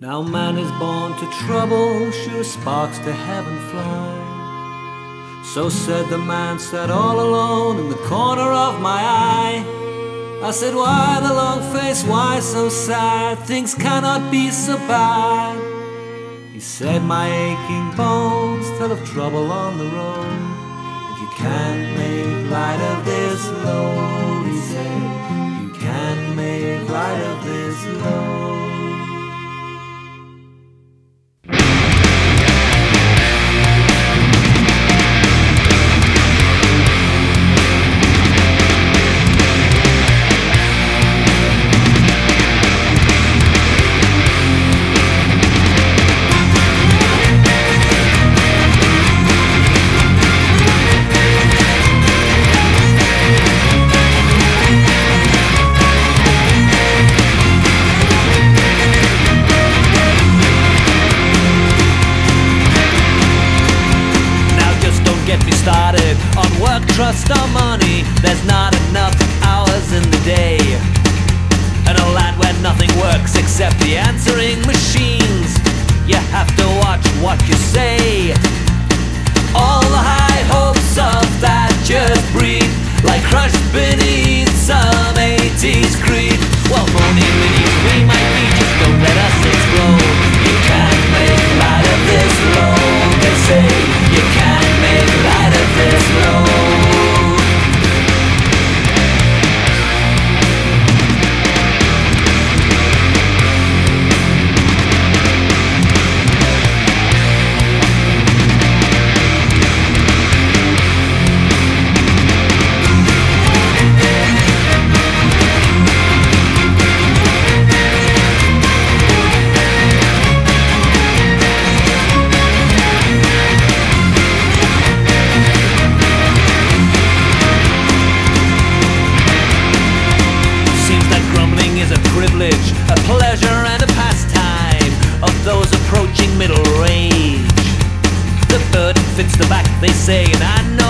Now man is born to trouble, sure sparks to heaven fly. So said the man sat all alone in the corner of my eye. I said, why the long face, why so sad? Things cannot be so bad. He said, my aching bones tell of trouble on the road, and you can't make light of this load. He said, you can't make light of this load. Started on work, trust or money. There's not enough hours in the day. In a land where nothing works except the answering machines, you have to watch what you say. All the high hopes of that just breathe like crushed beneath some 80s creed. Well, moaning beneath we might be, just don't let us explode. You can't make light of this load, they say. You can't make light of this load. A pleasure and a pastime of those approaching middle range. The burden fits the back, they say, and I know